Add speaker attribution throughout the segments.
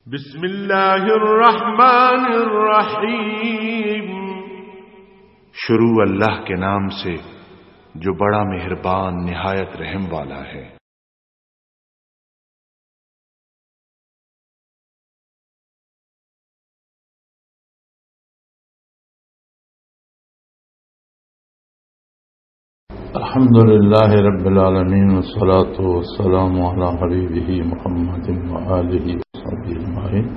Speaker 1: بسم اللہ الرحمن الرحیم۔
Speaker 2: شروع اللہ کے نام سے جو بڑا مہربان نہایت رحم والا ہے۔
Speaker 3: الحمد للہ رب العالمین والصلاة والسلام علی حبیبہ محمد وآلہ وصحبہ اجمعین۔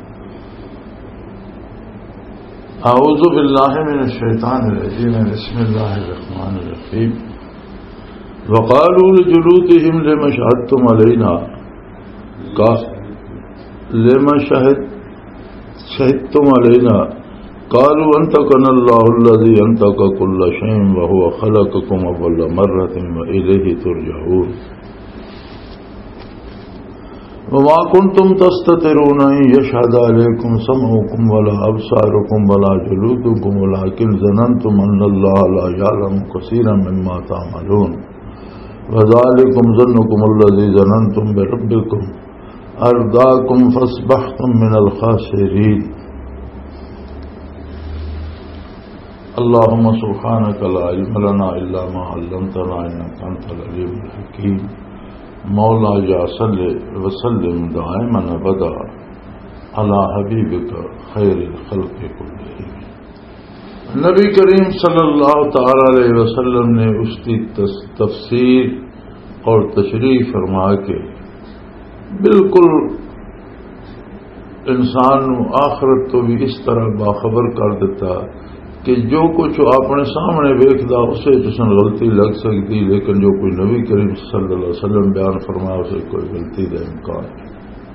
Speaker 3: اعوذ باللہ من الشیطان الرجیم، بسم اللہ الرحمن الرحیم۔ وقالوا لجلودہم لم شہدتم علینا، لم شہدتم علینا قالوا انطقنا اللہ الذی انطق کل شیء وهو خلقکم اول مرۃ والیہ ترجعون۔ وما کنتم تستترون ان یشهد علیکم سمعکم ولا ابصارکم ولا جلودکم ولکن ظننتم ان اللہ لا یعلم کثیرا مما تعملون وذلکم ظنکم الذی ظننتم بربکم ارداکم فاصبحتم من الخاسرین۔ اللهم سبحانك لا علم لنا إلا ما علمتنا إنك أنت العليم الحكيم۔ مولاي صل وسلم دائما أبدا على حبيبك خير الخلق كلهم۔ نبی کریم صلی اللہ تعالی علیہ وسلم نے اس کی تفسیر اور تشریح فرما کے بالکل انسان آخرت تو بھی اس طرح باخبر کر دیتا کہ جو کچھ اپنے سامنے ویکھدا اسے جسن غلطی لگ سکتی، لیکن جو کوئی نبی کریم صلی اللہ علیہ وسلم بیان فرمایا اسے کوئی غلطی کا امکان نہیں۔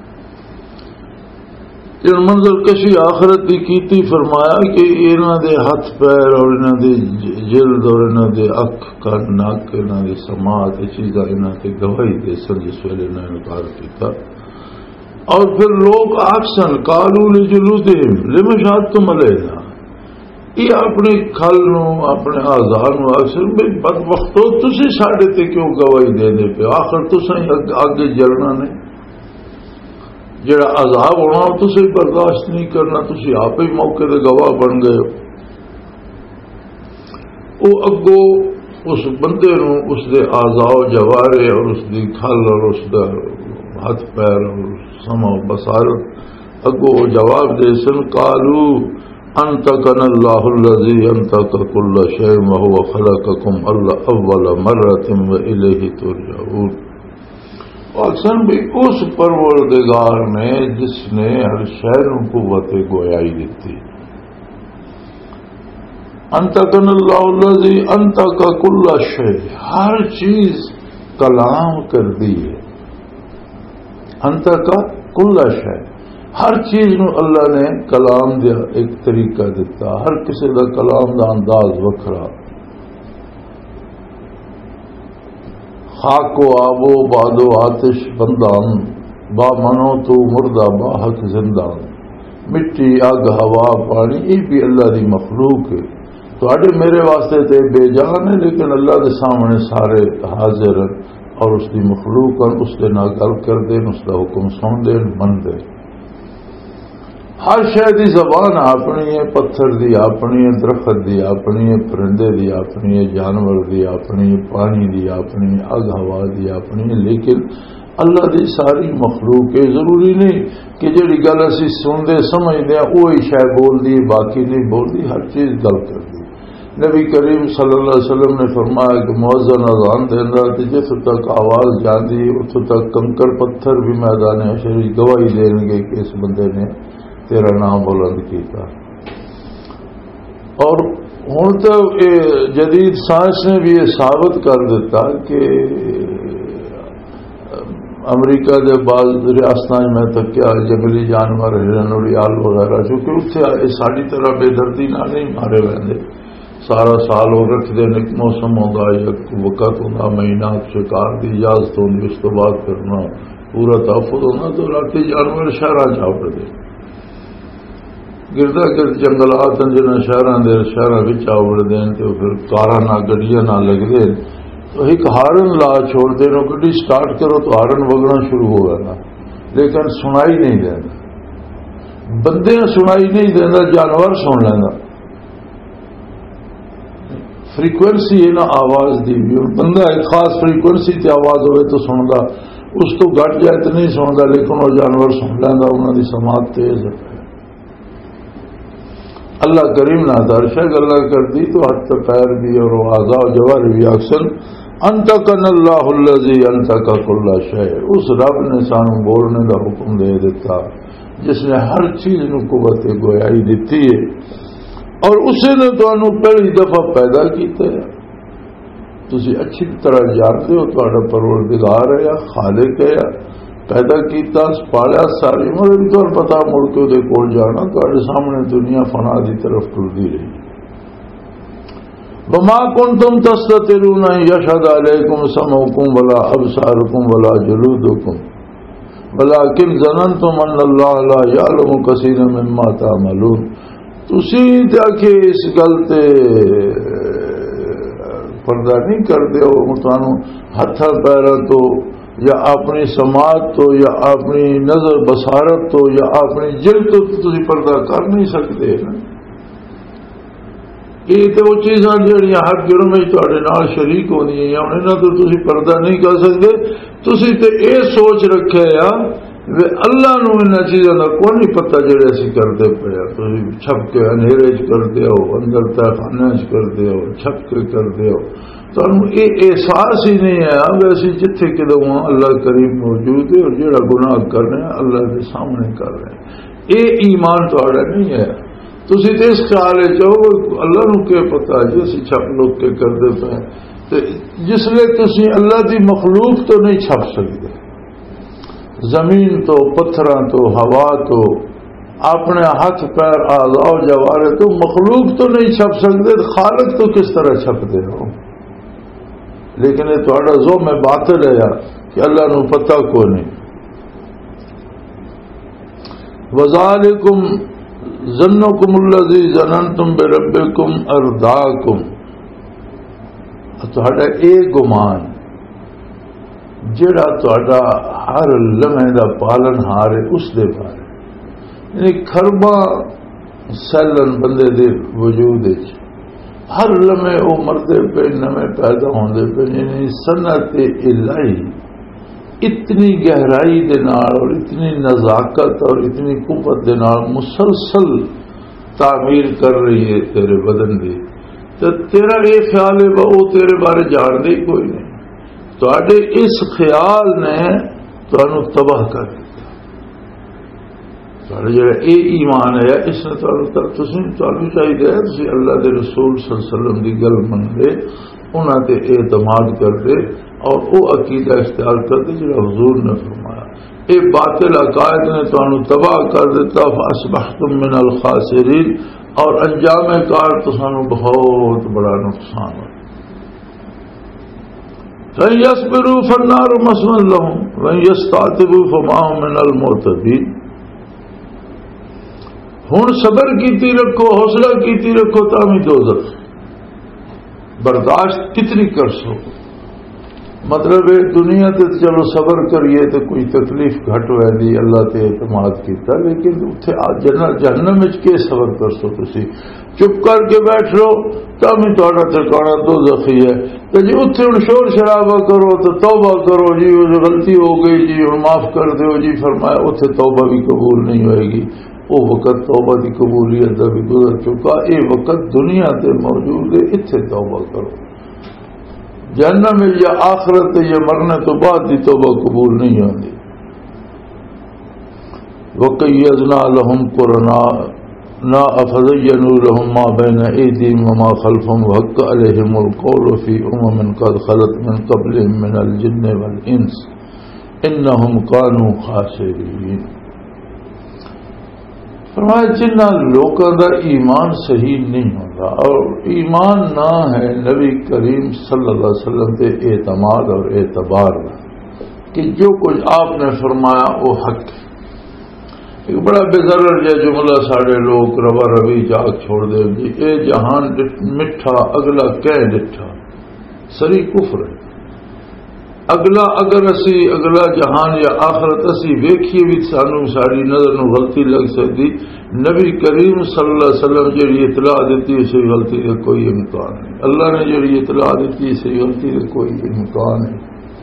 Speaker 3: جن منظر کشی آخرت کی کیتی فرمایا کہ انہاں دے ہاتھ پیر اور انہاں دی جلد اور انہاں دے اکھ کان ناک انہاں دی سماعت چیزاں انہاں تے گواہی دے سن جس ویلے انہاں نے انکار کیتا۔ اور پھر لوگ آکسن قالوا لجلودہم لم شہدتم علینا، یہ اپنے کھل نو اپنے آزار نو اکثر بد وقتو تسی ساڈے تے کیوں گواہی دے دے پے؟ آخر تسیں آگے جلنا نہیں، جڑا عذاب ہونا تسی برداشت نہیں کرنا، تسی آپ ہی موقع دے گواہ بن گئے۔ وہ اگو اس بندے نو اس دے اعضاء و جوارے اور اس دی کھل اور اس دا ہاتھ پیر اور سمع و بصارت اگو جواب دے سن قالو انطقنا اللہ الذی انطق کل شیء وهو خلقکم اول مرۃ والیہ ترجعون۔ اکثر بھی اس پروردگار نے جس نے ہر شے کو قوت گویائی دیتی۔ انطقنا اللہ الذی انطق کل شیء، ہر چیز کلام کر دی ہے۔ انطق کل شیء، ہر چیز نو اللہ نے کلام دیا، ایک طریقہ دیتا، ہر کسی دا کلام دا انداز وکھرا۔ خاک و آب و باد و آتش بندان، با منو تو مردہ با حق زندان، مٹی اگ ہوا پانی، یہ بھی اللہ دی مخلوق ہے۔ تو اڈے میرے واسطے تے بے جان ہے، لیکن اللہ دے سامنے سارے حاضر ہیں اور اس دی مخلوق ہیں، اس دے نال گل کر دین، اس دا حکم سن دین، من دے۔ ہر شے دی زبان اپنی ہے، پتھر دی اپنی ہے، درخت دی اپنی ہے، پرندے دی اپنی ہے، جانور دی اپنی ہے، پانی دی اپنی ہے، اگ ہوا دی اپنی ہے، لیکن اللہ دی ساری مخلوق ہے۔ ضروری نہیں کہ جڑی گل اسی سندے سمجھدے ہیں وہی شے بول دی، باقی نہیں بول دی، ہر چیز گل کر دی۔ نبی کریم صلی اللہ علیہ وسلم نے فرمایا کہ مؤذن اذان دینا تے جتھوں تک آواز جاندی اتھوں تک کنکر پتھر بھی میدان حشر گواہی دیں گے کہ اس بندے نے تیرا نام بلند کیتا۔ اور ہوں تو جدید سائنس نے بھی یہ ثابت کر دیتا کہ امریکہ کے بعض ریاستیں میں تک کیا جنگلی جانور ہرن اڑیال وغیرہ چونکہ اتنے ساری طرح بے دردی نہ نہیں مارے وے، سارا سال وہ رکھتے ہیں، ایک موسم ہوگا، ایک وقت ہوگا، مہینہ شکار کی اجازت ہوگی، اس تو بعد کرنا پورا تحفظ ہونا، تو راتی جانور شہر جا پڑتے گردا گرد جنگلات جنہیں شہروں آوڑتے ہیں تو پھر کاراں نہ گڈیاں نہ لگتے، تو ایک ہارن لا چھوڑتے ہیں، گڈی سٹارٹ کرو تو ہارن وگنا شروع ہو گیا، لیکن سنائی نہیں دینا۔ بندے سنائی نہیں دینا، جانور سن لینا. فریکوینسی ہے نا آواز دی بھی، بندہ ایک خاص فریکوینسی تے آواز ہوئے تو سنتا، اس تو گھٹ جائے تو نہیں سنتا، لیکن وہ جانور سن لینا، انہوں کی سماعت تیز ہے. اللہ کریم نہ درشا گلا کر دی تو ہاتھ پیر بھی اور اعضاء و جوارح بھی اکثر انتقن اللہ الذی انتق کل شیء. اس رب نے سانو بولنے کا حکم دے دیتا جس نے ہر چیز نو قوت گویائی دیتی ہے، اور اسے نے تمہیں پہلی دفعہ پیدا کیتا ہے. تسی اچھی طرح جانتے ہو تہاڈا پروردگار ہے یا خالق ہے، یا پیدا کیتا پالیا ساری عمر طور پتا مڑ کے وہ کول جانا تہاڈے سامنے دنیا فنا دی طرف ٹرتی رہی. وما کنتم تستترون ان یشهد علیکم سمعکم ولا ابصارکم ولا جلودکم ولکن ظننتم ان اللہ لا یعلم کثیرا مما تعملون. تسی کہ اس گل تے پردہ نہیں کرتے ہو، تانوں ہاتھ پیراں تو یا اپنی سماعت تو یا اپنی نظر بصارت تو یا اپنی جلد تو تسی پردہ کر نہیں سکتے نا. یہ تو وہ چیزاں جہاں ہر جرم میں تھوڑے نال شریک ہونی ہے، انہاں تو تسی پردہ نہیں کر سکتے. تسی تے یہ سوچ رکھے یا اللہ نو ان چیزوں کا کوئی نہیں پتا جڑے اسی کرتے پے. تسی چھپ کے اندھیرے چ کرتے ہو، اندر تہخانے چ کرتے ہو، چھپ کے کرتے ہو، تو یہ احساس ہی نہیں ہے ویسے جتھے کدو اللہ کریم موجود ہے اور جڑا گناہ کر رہے ہیں اللہ کے سامنے کر رہے ہیں. یہ ایمان تھوڑا نہیں ہے. تسی تو اس خیال چاہو اللہ نو کیا پتا جی اسی چھپ لوگ کے کرتے پے. جس لیے تسی اللہ کی مخلوق تو نہیں چھپ سکتے، زمین تو پتھراں تو ہوا تو اپنے ہاتھ پیر اعضاء و جوارح تو مخلوق تو نہیں چھپ سکتے، خالق تو کس طرح چھپتے ہو. لیکن یہ تھوڑا ذو میں باطل ہے یار کہ اللہ نو پتہ کو نہیں. وذالکم ظنکم الذی ظننتم بربکم ارداکم. تھوڑا یہ گمان جڑا تھوڑا ہر لمحے دا پالن ہار ہے اس دے بارے، یعنی کھرباں سیلن بندے دے وجود ہر لمحے وہ مردے پہ نمے پیدا ہوندے پہ، یعنی صنعت الہی اتنی گہرائی دے نال اور اتنی نزاکت اور اتنی قوت دے نال مسلسل تعمیر کر رہی ہے تیرے بدن دی. تو تیرا یہ خیال ہے وہ تیرے بارے جانتے ہی کوئی نہیں. تواڈے اس خیال نے تانوں تباہ کر دیتا. تواڈا جڑا یہ ایمان ہے اس نے تانوں چاہیے تسی اللہ دے رسول صلی اللہ علیہ وسلم دی گل من دے، انہاں تے اعتماد کر دے اور وہ عقیدہ اختیار کر دے جڑا حضور نے فرمایا. یہ باطل عقائد نے تانوں تباہ کر دیتا. فاصبحتم من الخاسرین، اور انجام کار تو سانو بہت بڑا نقصان ہو. فَإِن يَصْبِرُوا فَالنَّارُ مَثْوًى لَّهُمْ وَإِن يَسْتَعْتِبُوا فَمَا هُم مِّنَ الْمُعْتَبِينَ. ہن صبر کیتی رکھو، حوصلہ کیتی رکھو، تامی دوزخ برداشت کتنی کر سو. مطلب ہے دنیا تے چلو صبر کریے تو کوئی تکلیف گھٹ ہوئے دی اللہ تے اعتماد کیتا، لیکن اتنے جہنم وچ کے صبر کر سو. تسی چپ کر کے بیٹھ لو تامی تہاڈا ٹھکانا دوزخی ہے. تو جی اتنے ہوں شور شرابہ کرو تو توبہ کرو جی غلطی ہو گئی جی ہوں معاف کر دو جی، فرمایا اتنے توبہ بھی قبول نہیں ہوئے گی. وہ وقت توبہ کی قبولیت کا بھی گزر چکا. یہ وقت دنیا تے موجود ہے، اتنے توبہ کرو. جہنم میں یا آخرت یا مرنے تو بعد دی توبہ قبول نہیں ہوتی. وَقَيَّضْنَا لَهُمْ قُرَنَاءَ فَزَيَّنُوا لَهُم مَّا بَيْنَ أَيْدِيهِمْ وَمَا خَلْفَهُمْ وَحَقَّ عَلَيْهِمُ الْقَوْلُ فِي أُمَمٍ قَدْ خَلَتْ مِن قَبْلِهِم مِّنَ الْجِنِّ وَالْإِنسِ إِنَّهُمْ كَانُوا خَاسِرِينَ. فرمایا جنہ لوگوں کا ایمان صحیح نہیں ہوتا اور ایمان نہ ہے نبی کریم صلی اللہ علیہ وسلم کے اعتماد اور اعتبار کہ جو کچھ آپ نے فرمایا وہ حق ہے. ایک بڑا بےضرر جا جملہ ساڑھے لوگ روا روی جاگ چھوڑ دے جی اے جہان مٹھا اگلا کہہ ڈٹھا، سری کفر ہے. اگلا اگر اسی اگلا جہان یا آخرت اسی ویکھیے بھی سانو ساری نظر نو غلطی لگ سکتی. نبی کریم صلی اللہ علیہ وسلم جڑی اطلاع دیتی اسی غلطی کا کوئی امکان نہیں. اللہ نے جڑی اطلاع دیتی اسی غلطی کا کوئی امکان نہیں.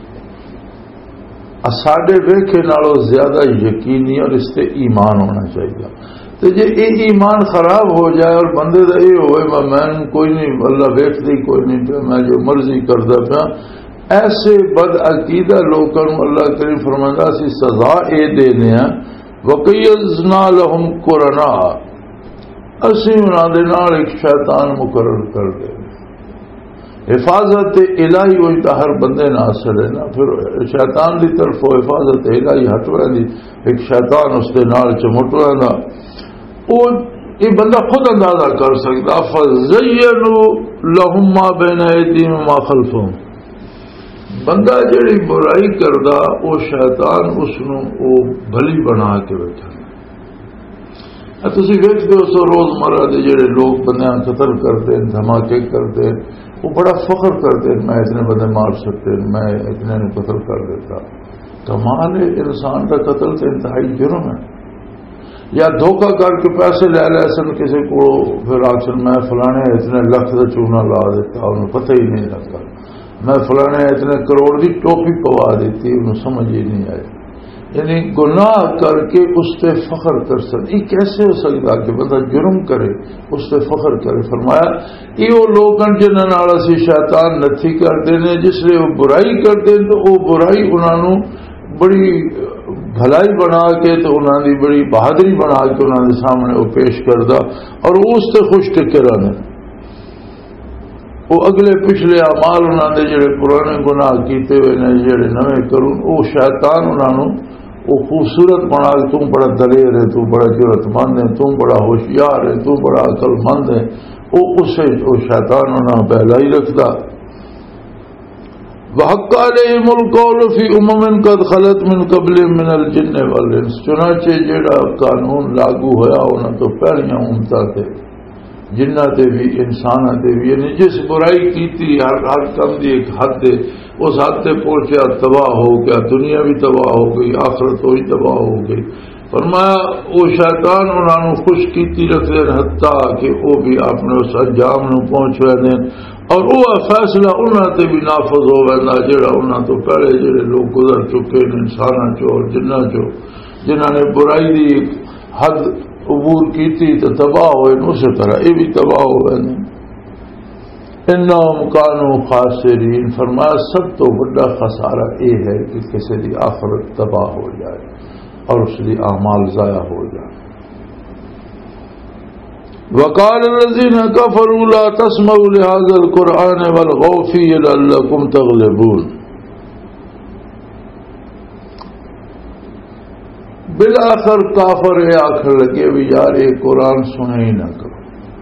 Speaker 3: ساڈے ویکھے نالوں زیادہ یقینی اور اس تے ایمان ہونا چاہیے. تو جی یہ ایمان خراب ہو جائے اور بندے کا یہ ہوئے میں کوئی نہیں اللہ ویکھدی کوئی نہیں پیا میں جو مرضی کردا پیا، ایسے بد عقیدہ لوگوں اللہ کریم فرماتا سی سزا اے دینے ہیں وَقَيَّضْنَا لَهُمْ قُرَنَاءَ اسی انہاں دے نال ایک شیطان مقرر کر دے. حفاظت الہی ہوئی تو ہر بندے نہ حاصل ہے نا. پھر شیطان دی طرف حفاظت الہی ہٹوے دی ایک شیطان اس دے نال چمٹوے نا وہ یہ بندہ خود اندازہ کر سکتا. فَزَيَّنُوا لَهُمْ مَا بَيْنَ أَيْدِيهِمْ وَمَا خَلْفَهُم بندہ جڑی برائی کردا وہ شیطان اس نو وہ بھلی بنا کے بیٹھا. تسی ویکھدے ہو سو روزمرہ دے جڑے لوگ بندیاں قتل کرتے ہیں دھماکے کرتے ہیں وہ بڑا فخر کرتے ہیں میں اتنے بندے مار سکتے میں اتنے نے قتل کر دیتا. کمال ہے انسان کا قتل تو انتہائی جرم ہے. یا دھوکہ کر کے پیسے لے لے سن کسی کو پھر آخر میں فلانے اتنے لکھ کا چونا لا دیتا انہوں پتہ ہی نہیں لگتا. میں فلانے اتنے کروڑ کی ٹوپی پوا دیتی انہوں سمجھ ہی نہیں آئی. یعنی گناہ کر کے اس سے فخر کر سکتے. یہ کیسے ہو سکتا کہ بندہ جرم کرے اس سے فخر کرے. فرمایا یہ وہ لوگ جنہوں نے اسی شیطان نتھی کرتے ہیں جس لیے وہ برائی کرتے ہیں تو وہ برائی انہوں بڑی بھلائی بنا کے تو انہوں نے بڑی بہادری بنا کے انہوں نے سامنے وہ پیش کردا اور اس سے خوش ٹکے رہنے. وہ اگلے پچھلے اعمال انہوں نے جڑے پرانے گناہ کیتے ہوئے نے جڑے نویں کروں وہ شیطان انہوں وہ خوبصورت بنا کے تم بڑا دلیر ہے تم بڑا جرت مند ہے تم بڑا ہوشیار ہے تم بڑا عقل مند ہے وہ اسے وہ شیطان انہوں بہلائی رکھتا. وحق علیہم القول فی امم قد خلت من قبل من الجن والانس چنانچہ جڑا قانون لاگو ہویا انہوں تو پہلیاں امتاں تے جنہ تے بھی انسان تے بھی یعنی جس برائی کی تھی ہر کم دی ایک حد اس حد تے پہنچیا تباہ ہو گیا. دنیا بھی تباہ ہو گئی آخرت وہی تباہ ہو گئی. فرمایا وہ شیطان انہوں خوش کیتی رکھتے ہیں حتیٰ کہ وہ بھی اپنے اس انجام نو پہنچ رہے ہیں اور وہ فیصلہ انہوں تے بھی نافذ ہو گیا جڑا انہوں تو پہلے جڑے لوگ گزر چکے ہیں انساناں چو اور جنہ چو جنہوں نے برائی دی ایک حد عبور کی تھی تو تباہ ہوئے اسی طرح یہ بھی تباہ ہو گئے. انہم کانوا خاسرین فرمایا سب تو بڑا خسارہ یہ ہے کہ کسی دی آخرت تباہ ہو جائے اور اس دی اعمال ضائع ہو جائے. وقال الذين كفروا لا تسمعوا لهذا القرآن والغوا فيه لعلكم تغلبون بالآخر کافر یہ آخر لگے بھی یار یہ قرآن سنے ہی نہ کرو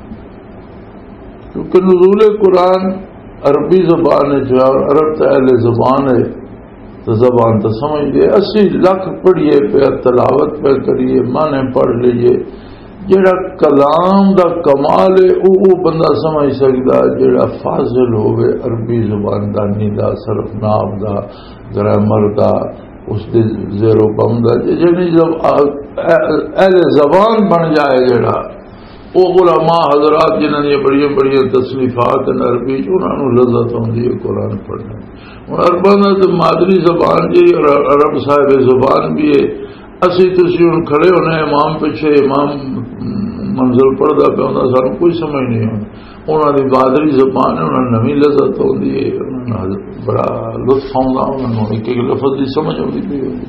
Speaker 3: کیونکہ نزول قرآن عربی زبان ہے جو عرب تو اہل زبان ہے تو زبان تو سمجھ گئے 80 لاکھ پڑھیے پہ تلاوت پہ کریے معنی پڑھ لیجیے جڑا کلام دا کمال ہے وہ بندہ سمجھ سکتا جڑا فاضل ہوئے عربی زبان دانی دا صرف ناب دا گرامر دا اس دے زیر و بم دا یعنی جب اہل زبان بن جائے جڑا وہ علماء حضرات جنہوں نے بڑی بڑی تصنیفات عربی انہوں نے لذت ہوتی ہے قرآن پڑھنے. ہوں عرباں تو مادری زبان جی اور عرب صاحب زبان بھی ہے. اسی تسی ہوں کھڑے ہونے امام پیچھے امام منزل پڑھتا پہ ہوتا سانو کوئی سمجھ نہیں آتی. انہوں نے مادری زبان ہے انہوں نے نویں لذت ہوتی ہے انہوں نے بڑا لطف آتا انہوں نے ایک ایک لفظ کی سمجھ آتی پی ہوتی.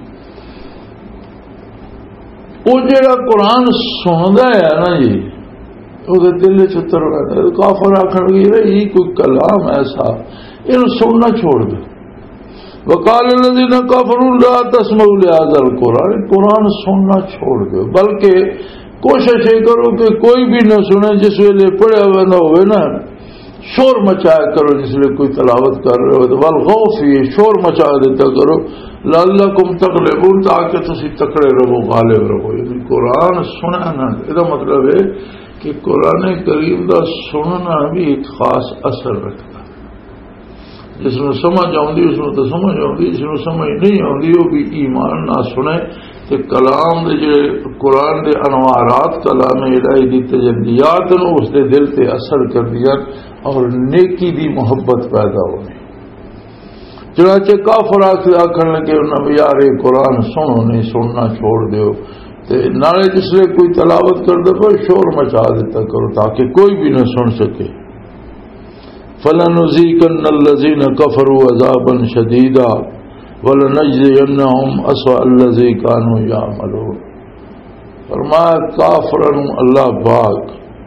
Speaker 3: وہ جڑا قرآن سنتا ہے نا جی وہ دل چتر رہتا ہے. کافر آخر گئی یہ کوئی کلام ایسا یہ سننا چھوڑ دے. وقال الذين كفروا لا تسمعوا لهذا القرآن قرآن سننا چھوڑ دو بلکہ کوشش یہ کرو کہ کوئی بھی نہ سنے جس ویلے پڑھے ہوئے نہ ہوئے نا شور مچایا کرو جس لیے کوئی تلاوت کر رہے ہو تو والغوا فیہ شور مچا دیتا کرو لعلکم تغلبون تاکہ تسی تکڑے رہو غالب رہو. یعنی قرآن سنا نہ یہ مطلب ہے کہ قرآن کریم کا سننا بھی ایک خاص اثر رکھتا. جس نے سمجھ آتی اس تو سمجھ آتی، جس نے سمجھ نہیں آتی وہ بھی ایمان نہ سنے کہ کلام دے جڑے قرآن دے انوارات کلام الہی دی تجلیات نو اس دے دل تے اثر کر دیا اور نیکی دی محبت پیدا ہونی۔ چنانچہ کافر آخر لگے انہوں نے یار قرآن سنو نہیں سننا چھوڑ دیو، نالے جس لئے کوئی تلاوت کر دے پر شور مچا دیتا کرو تاکہ کوئی بھی نہ سن سکے۔ فَلَنُذِيقَنَّ الَّذِينَ كَفَرُوا عَذَابًا شَدِيدًا وَلَنَجْزِيَنَّهُمْ أَسْوَأَ الَّذِي كَانُوا يَعْمَلُونَ۔ فرمایا کافروں اللہ پاک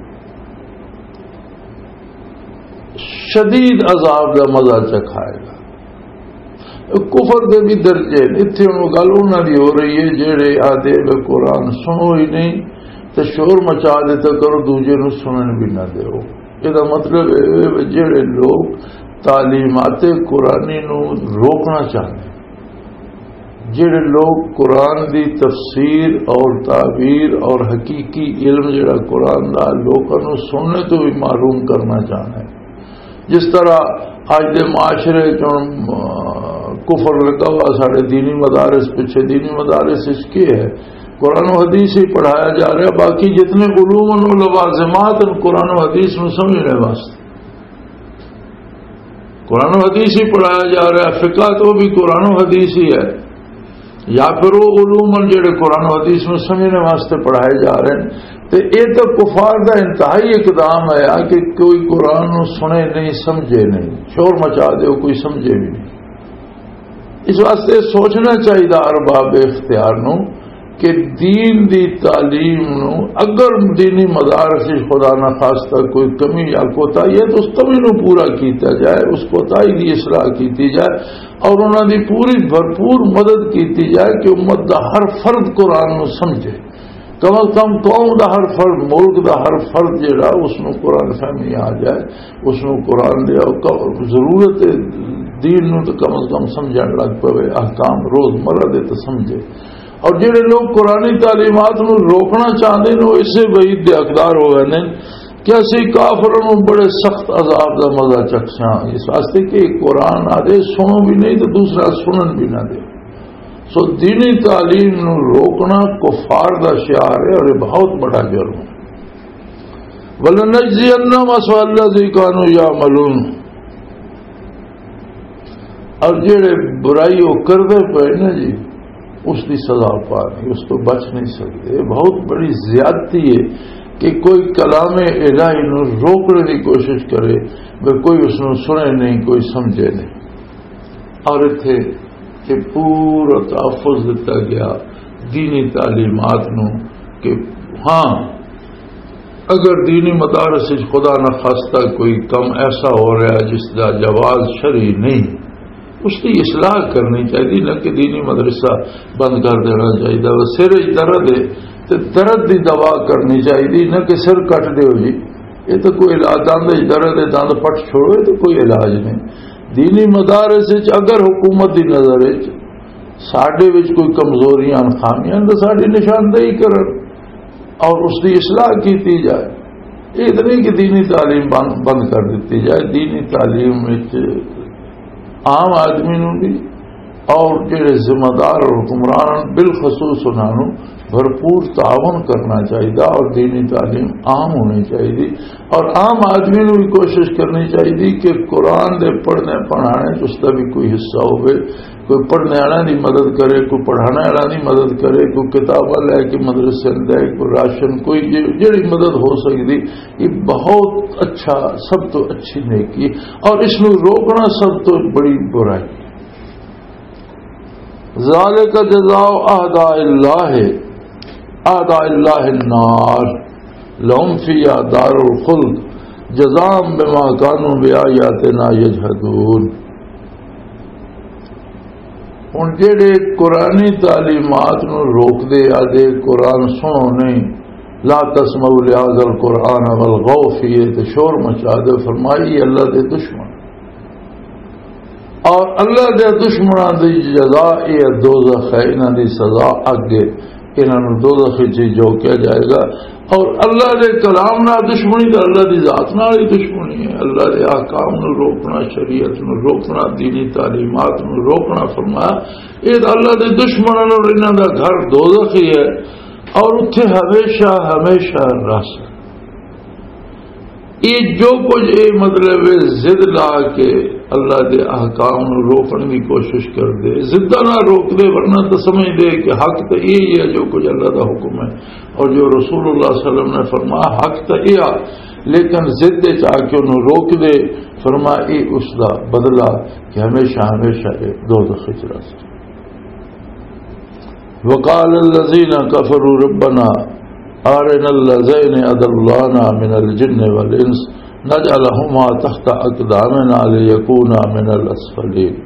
Speaker 3: شدید عذاب کا مزہ چکھائے گا۔ کفر دے بھی درجے اتنے ہوں گل انہوں کی ہو رہی ہے جہے آدھے قرآن سنو ہی نہیں تو شور مچا دیتا کرو دوجے نو سنن بھی نہ دیو۔ یہ مطلب جہے لوگ تعلیمات قرآنی نو روکنا چاہتے، جہے لوگ قرآن دی تفسیر اور تعبیر اور حقیقی علم جڑا قرآن دا لوگوں نو سننے تو بھی معلوم کرنا چاہتے ہیں، جس طرح آج دے معاشرے کفر لگا ہوا سارے دینی مدارس پیچھے دینی مدارس اس کی ہے قرآن و حدیث ہی پڑھایا جا رہا ہے، باقی جتنے علوم و لوازمات ان قرآن و حدیث میں سمجھنے واسطے قرآن و حدیث ہی پڑھایا جا رہا ہے، فقہ تو بھی قرآن و حدیث ہی ہے، یا پھر وہ علوم جڑے قرآن و حدیث میں سمجھنے واسطے پڑھائے جا رہے ہیں۔ تو یہ تو کفار کا انتہائی اقدام ہے کہ کوئی قرآن نو سنے نہیں سمجھے نہیں، شور مچا دے کوئی سمجھے بھی نہیں۔ اس واسطے سوچنا چاہیے ارباب اختیار نو کہ دین دی تعلیم نو اگر دینی مدارس خدا نہ خواستہ کوئی کمی یا کوتاہی ہے تو اس کمی نو پورا کیتا جائے، اس کوتاہی دی اصلاح کیتی جائے اور انہوں دی پوری بھرپور مدد کیتی جائے کہ امت دا ہر فرد قرآن نو سمجھے، کم از کم قوم دا ہر فرد، ملک دا ہر فرد جڑا اس نو قرآن فہمی آ جائے، اس نو قرآن دے ضرورت دین نو تو کم از کم سمجھن لگ پوے، احکام روز مرہ دے تو سمجھے۔ اور جڑے لوگ قرآنی تعلیمات نو روکنا چاہتے ہیں وہ اسے وعید دے حقدار ہو گئے کہ اسی کافروں بڑے سخت عذاب کا مزہ چکھاں، اس واسطے کہ قرآن آدھے سنو بھی نہیں تو دوسرا سنن بھی نہ دے۔ سو دینی تعلیم نو روکنا کفار کا شعار ہے اور یہ بہت بڑا جرم ہے۔ وَلَنَجْزِيَنَّهُمْ أَسْوَأَ الَّذِي كَانُوا يَعْمَلُونَ، اور جڑے برائی وہ کرتے پے نا جی اس کی سزا پانی، اس تو بچ نہیں سکتے۔ بہت بڑی زیادتی ہے کہ کوئی کلام الہی نو روکنے کی کوشش کرے بھائی کوئی اس نو سنے نہیں کوئی سمجھے نہیں، اور اتنے کہ پورا تحفظ دیتا گیا دینی تعلیمات نو کہ ہاں اگر دینی مدارس خدا نہ خواستہ کوئی کم ایسا ہو رہا ہے جس کا جواز شرعی نہیں، اس کی اصلاح کرنی چاہیے، نہ کہ دینی مدرسہ بند کر دینا چاہیے۔ وہ سر درد ہے تو درد کی دوا کرنی چاہیے، نہ کہ سر کٹ دو جی، یہ تو کوئی علاج، دند درد ہے دند پٹ چھوڑو، یہ تو کوئی علاج نہیں۔ دینی مدارس اگر حکومت کی نظر ساڈے کوئی کمزوریاں خامیاں تو ساری نشاندہی کرن اور اس کی اصلاح کی جائے، یہ نہیں کہ دینی تعلیم بند کر دیتی جائے۔ دینی تعلیم عام آدمی نو بھی اور جڑے ذمہ دار اور حکمران بالخصوص انہوں بھرپور تعاون کرنا چاہیے اور دینی تعلیم عام ہونی چاہیے، اور عام آدمی نو بھی کوشش کرنی چاہیے کہ قرآن دے پڑھنے پڑھانے اس کا بھی کوئی حصہ ہوئے، کوئی پڑھنے والا دی مدد کرے، کوئی پڑھانے والا دی مدد کرے، کوئی کتاباں لے کے مدرسے دے، کوئی راشن، کوئی جڑی مدد ہو سکتی، یہ بہت اچھا، سب تو اچھی نیکی، اور اس نو روکنا سب تو بڑی برائی۔ ذالک جزاء اعداء اللہ النار لهم فیہا دار الخلد جزاء بما کانوا بآیاتنا یجحدون۔ ہن جڑے قرآنی تعلیمات نو روک دے آدھے قرآن سنو نہیں، لا تسمعوا لهذا القرآن والغوا فیہ، تو شور مچا دے، فرمائی اللہ دے دشمن، اور اللہ دے دشمنوں دی جزا یہ دوزخ ہے، انہاں دی سزا اگے انہاں نوں دوزخ وچ جو کیا جائے گا۔ اور اللہ دے کلام نہ دشمنی تو اللہ دی ذات نال ہی دشمنی ہے. اللہ دے احکام نو روکنا، شریعت نو روکنا، دینی تعلیمات نو روکنا، فرمایا یہ تو اللہ دے دشمنوں اور انہاں دا گھر دوزخ ہی ہے اور اتنے ہمیشہ ہمیشہ رہ سکتے. یہ جو کچھ یہ مطلب ضد لا کے اللہ دے احکام نو روکنے کی کوشش کر دے، ضدہ نہ روک دے، ورنہ تو سمجھ دے کہ حق تو یہی ہے جو کچھ اللہ دا حکم ہے اور جو رسول اللہ صلی اللہ علیہ وسلم نے فرمایا حق تو یہ، لیکن ضد چاہ کے انہوں روک دے، فرمایا یہ اس دا بدلہ کہ ہمیشہ ہمیشہ دوزخ وچ رہ سکے. وقال الذین کفروا ربنا أرنا الذين أضلانا من الجن والإنس نجعلهما تحت أقدامنا ليكونا من الأسفلين.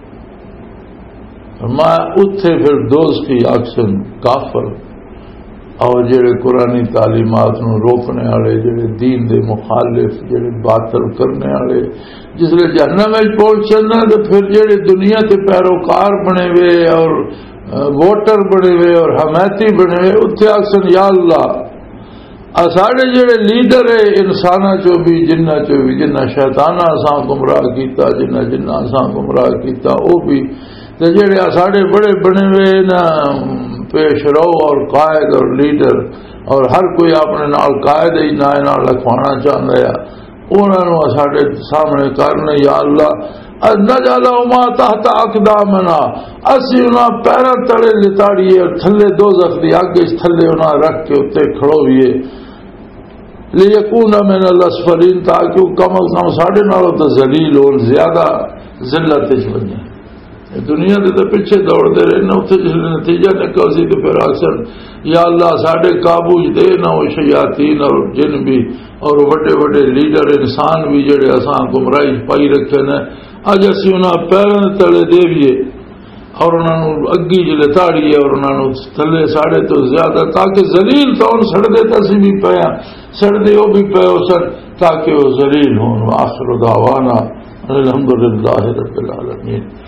Speaker 3: فرمایا اتھے پھر دوست کی اکثر کافر اور جڑے قرآنی تعلیمات نو روکنے والے، جڑے دین دے مخالف، جڑے باطل کرنے والے، جس لئے جہنم میں پہنچنا تو پھر جڑے دنیا تے پیروکار بنے ہوئے اور ووٹر بنے ہوئے اور حمایتی بنے ہوئے، اتنے آخر یا اللہ ساڑے جڑے لیڈر ہے انسانہ چو بھی جنہ چو بھی، جنہ شیطانہ اساں گمراہ کیتا، جنہ اساں گمراہ کیتا، وہ بھی جڑے ساڑے بڑے بنے ہوئے نا پیش رو اور قائد اور لیڈر، اور ہر کوئی اپنے نال قائد ہی نہ لکھوانا چاہتا ہے، انہوں نے ساڑے سامنے کرنے یا اللہ نجعلہما تحت اقدامنا، اسی انہاں پیرا تڑے لتاڑیے اور تھلے دوزخ دی آگے اس تھلے انہاں رکھ کے اتنے کھڑو ہوئے لیکون من الاسفلین، تاکہ وہ کم از کم ساڑھے نالوں تو ذلیل ہون، زیادہ ذلت بنے. دنیا دے تو پیچھے دوڑ دے رہے نا، اتنے جس نتیجہ نکل سی تو پھر اکثر یا اللہ ساڑھے قابو دے نہ وہ شیاطین اور جن بھی اور بڑے بڑے لیڈر انسان بھی جڑے اساں گمراہی پائی رکھے نے، اج اسی انہاں پیروں تلے دیویے اور انہوں نے اگی جلے تاڑیے اور انہوں نے تھلے ساڑھے تو زیادہ، تاکہ ذلیل تو ان سڑدے تسی بھی پیا، سڑدے وہ بھی پے ہو سن تاکہ وہ ذلیل ہوں. وآخر دعوانا الحمدللہ رب العالمین.